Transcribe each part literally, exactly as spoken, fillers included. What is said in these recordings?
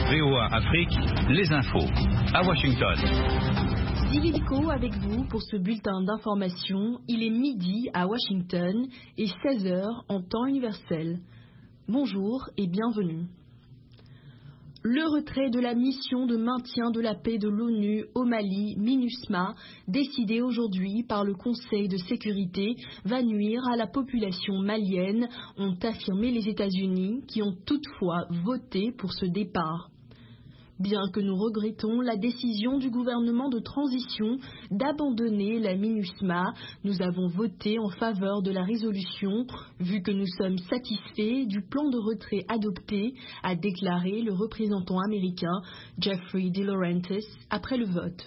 V O A Afrique, les infos. À Washington. Dividico avec vous pour ce bulletin d'information. Il est midi à Washington et seize heures en temps universel. Bonjour et bienvenue. Le retrait de la mission de maintien de la paix de l'ONU au Mali, MINUSMA, décidé aujourd'hui par le Conseil de sécurité, va nuire à la population malienne, ont affirmé les États-Unis, qui ont toutefois voté pour ce départ. Bien que nous regrettons la décision du gouvernement de transition d'abandonner la MINUSMA, nous avons voté en faveur de la résolution, vu que nous sommes satisfaits du plan de retrait adopté, a déclaré le représentant américain Jeffrey DeLaurentis après le vote.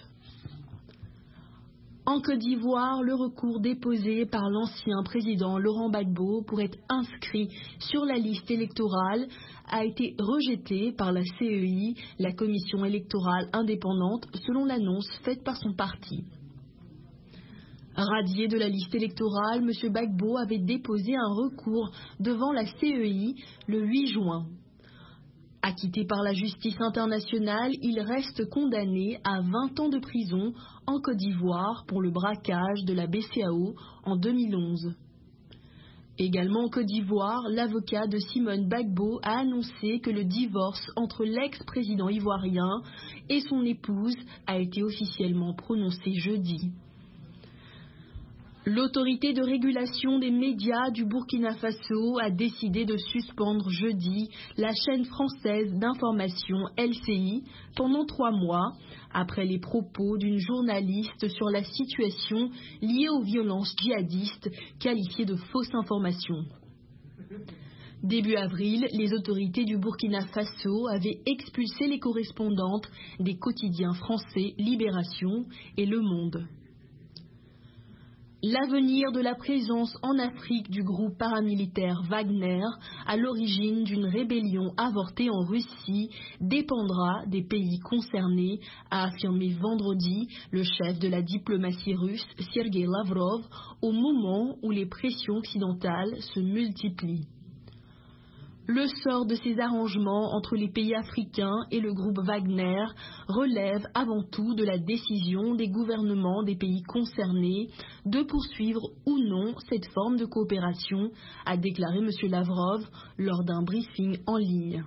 En Côte d'Ivoire, le recours déposé par l'ancien président Laurent Gbagbo pour être inscrit sur la liste électorale a été rejeté par la C E I, la commission électorale indépendante, selon l'annonce faite par son parti. Radié de la liste électorale, M. Gbagbo avait déposé un recours devant la C E I le huit juin. Acquitté par la justice internationale, il reste condamné à vingt ans de prison en Côte d'Ivoire pour le braquage de la B C A O en deux mille onze. Également en Côte d'Ivoire, l'avocat de Simone Gbagbo a annoncé que le divorce entre l'ex-président ivoirien et son épouse a été officiellement prononcé jeudi. L'autorité de régulation des médias du Burkina Faso a décidé de suspendre jeudi la chaîne française d'information L C I pendant trois mois, après les propos d'une journaliste sur la situation liée aux violences djihadistes qualifiées de fausses informations. Début avril, les autorités du Burkina Faso avaient expulsé les correspondantes des quotidiens français Libération et Le Monde. L'avenir de la présence en Afrique du groupe paramilitaire Wagner, à l'origine d'une rébellion avortée en Russie, dépendra des pays concernés, a affirmé vendredi le chef de la diplomatie russe, Sergei Lavrov, au moment où les pressions occidentales se multiplient. Le sort de ces arrangements entre les pays africains et le groupe Wagner relève avant tout de la décision des gouvernements des pays concernés de poursuivre ou non cette forme de coopération, a déclaré M. Lavrov lors d'un briefing en ligne.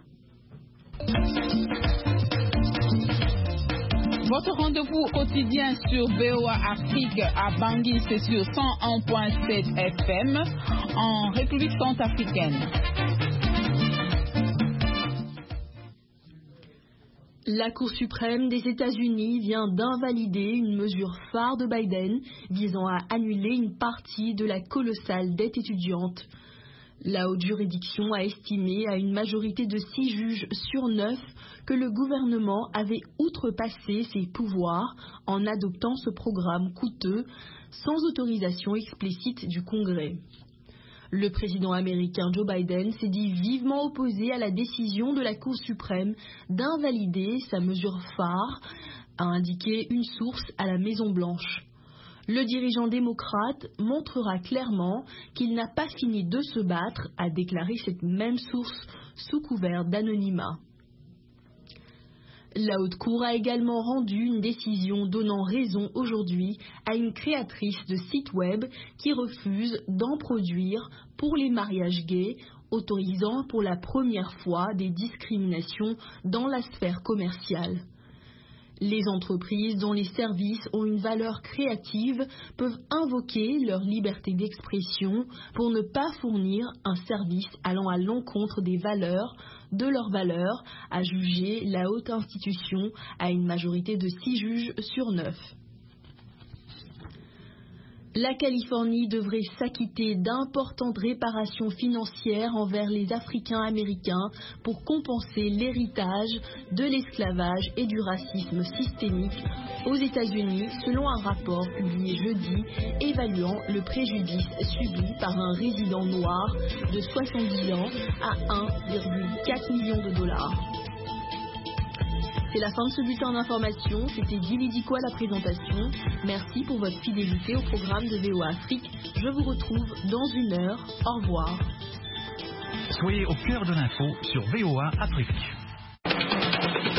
Votre rendez-vous quotidien sur V O A Afrique à Bangui, c'est sur cent un point sept F M en République centrafricaine. La Cour suprême des États-Unis vient d'invalider une mesure phare de Biden visant à annuler une partie de la colossale dette étudiante. La haute juridiction a estimé à une majorité de six juges sur neuf que le gouvernement avait outrepassé ses pouvoirs en adoptant ce programme coûteux sans autorisation explicite du Congrès. Le président américain Joe Biden s'est dit vivement opposé à la décision de la Cour suprême d'invalider sa mesure phare, a indiqué une source à la Maison-Blanche. Le dirigeant démocrate montrera clairement qu'il n'a pas fini de se battre, a déclaré cette même source sous couvert d'anonymat. La Haute Cour a également rendu une décision donnant raison aujourd'hui à une créatrice de site web qui refuse d'en produire pour les mariages gays, autorisant pour la première fois des discriminations dans la sphère commerciale. Les entreprises dont les services ont une valeur créative peuvent invoquer leur liberté d'expression pour ne pas fournir un service allant à l'encontre des valeurs, de leurs valeurs, a jugé la haute institution à une majorité de six juges sur neuf. La Californie devrait s'acquitter d'importantes réparations financières envers les Africains américains pour compenser l'héritage de l'esclavage et du racisme systémique aux États-Unis, selon un rapport publié jeudi évaluant le préjudice subi par un résident noir de soixante-dix ans à un virgule quatre million de dollars. C'est la fin de ce bulletin d'information. C'était Dividico à la présentation. Merci pour votre fidélité au programme de V O A Afrique. Je vous retrouve dans une heure. Au revoir. Soyez au cœur de l'info sur V O A Afrique.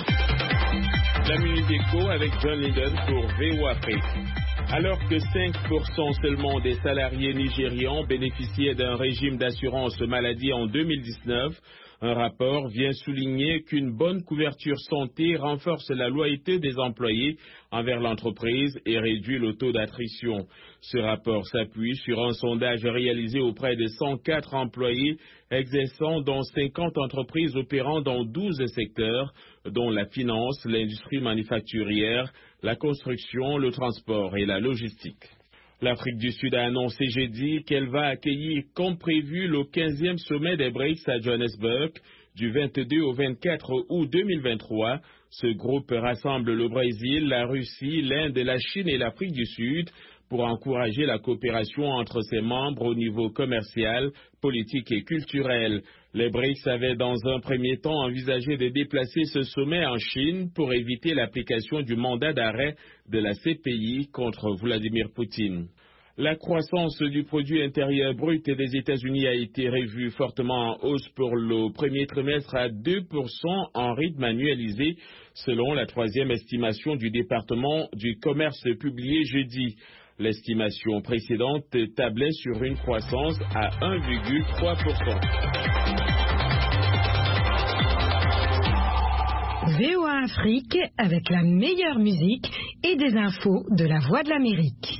La minute éco avec John Linden pour V O A Afrique. Alors que cinq pour cent seulement des salariés nigérians bénéficiaient d'un régime d'assurance maladie en deux mille dix-neuf, un rapport vient souligner qu'une bonne couverture santé renforce la loyauté des employés envers l'entreprise et réduit le taux d'attrition. Ce rapport s'appuie sur un sondage réalisé auprès de cent quatre employés exerçant dans cinquante entreprises opérant dans douze secteurs, dont la finance, l'industrie manufacturière, la construction, le transport et la logistique. L'Afrique du Sud a annoncé jeudi qu'elle va accueillir comme prévu le quinzième sommet des B R I C S à Johannesburg du vingt-deux au vingt-quatre août deux mille vingt-trois. Ce groupe rassemble le Brésil, la Russie, l'Inde, la Chine et l'Afrique du Sud pour encourager la coopération entre ses membres au niveau commercial, politique et culturel. Les B R I C S avaient dans un premier temps envisagé de déplacer ce sommet en Chine pour éviter l'application du mandat d'arrêt de la C P I contre Vladimir Poutine. La croissance du produit intérieur brut des États-Unis a été revue fortement en hausse pour le premier trimestre à deux pour cent en rythme annualisé, selon la troisième estimation du département du commerce publiée jeudi. L'estimation précédente tablait sur une croissance à un virgule trois pour cent. V O A Afrique avec la meilleure musique et des infos de la Voix de l'Amérique.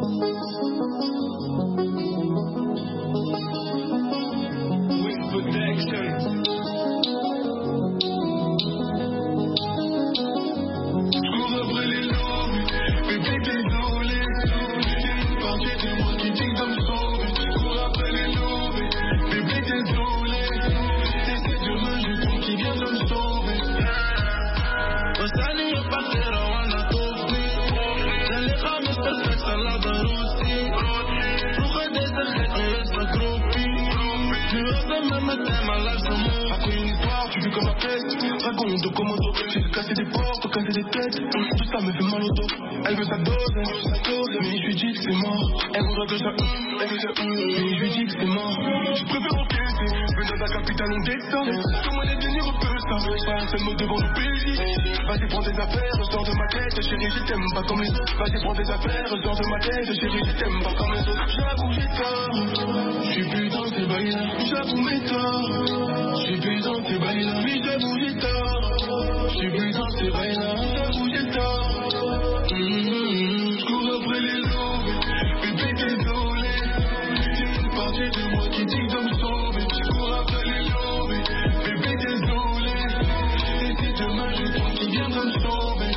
Raconte de commodo, j'ai cassé des portes, cassé des têtes. Tout ça me fait mal au dos. Elle veut sa dose, mais je lui dis que c'est mort. Elle voudrait que ça, elle veut ça, mais je lui dis que c'est mort. Je préfère encaisser, venir de la capitale, on descend. Comment les venir au peu, ça pas un seul mot devant le pays. Vas-y, prends des affaires, sors de ma tête, chérie, je t'aime pas comme les autres. Vas-y, prends des affaires, sors de ma tête, chérie, je t'aime pas comme les autres. J'avoue, j'ai tort, je suis plus dans ces bails-là. J'avoue, mes torts, je suis plus dans ces bails-là. Oui, j'avoue, j'ai tort. J'suis plus dans ces bails-là, j'avoue j'ai tort. Mmh, J'cours après les loups, bébé désolé. C'est une partie de moi qui dit de me sauver. J'cours après les loups, bébé désolé. Et si demain je tombe, qui vient de me sauver.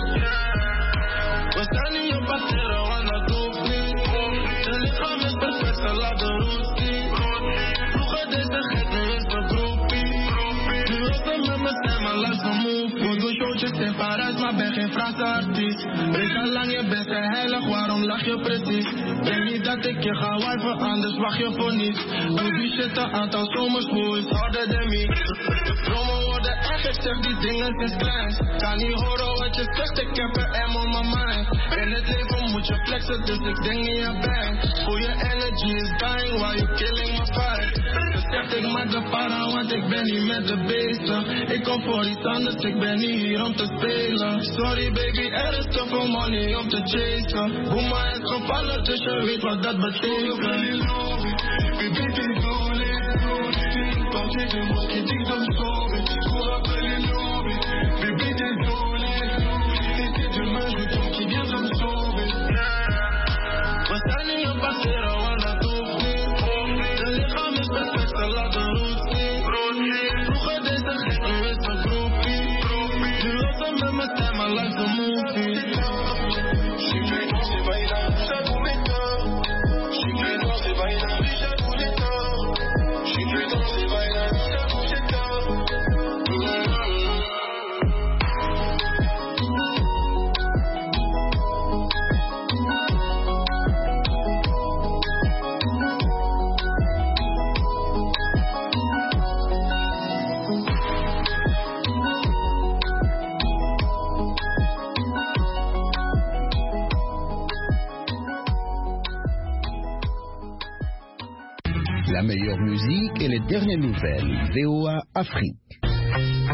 Wastani yo patero wana dopni. Jali khamis perfect salade rosti. Vroeger deze gek, nu is de groepie. Nu is de met me stem en laat me move. Je zegt Parijs, maar ben geen Franse artiest. Breek al lang, je bent zijn heilig, waarom lach je precies? Denk niet dat ik je ga wipen, anders wacht je voor niets. Doe die shit een aantal zomers, hoe is harder dan me? De promo worden echt, ik zeg die dingen sinds kleins. Kan niet horen wat je zegt, ik heb er M on my mind. In het leven moet je flexen, dus ik denk niet aan bang. Voel je energy is dying, while you killing my vibe. Ze zegt ik maak de para, want ik ben niet met de beesten. Ik kom voor iets anders, ik ben niet hier om te spelen. Sorry baby, er is te veel money om te chasen. Boema is gevallen, dus je weet wat dat betekent. Baby, désolé. C'est une partie de moi qui dit de me sauver. Cours après les loups. Baby, désolé. Et si demain je tombe, qui vient de me sauver? Wastani yo patero wana dopni. Jali khamis perfect salade rosti. Vroeger deze gek, nu is de groepie. Met me stem, I like the movie. J'suis plus dans ces bails-là, j'avoue mes torts. J'suis plus dans ces bails-là, oui j'avoue j'ai tort. J'suis plus dans ces bails-là, j'avoue j'ai tort. La meilleure musique et les dernières nouvelles. V O A Afrique.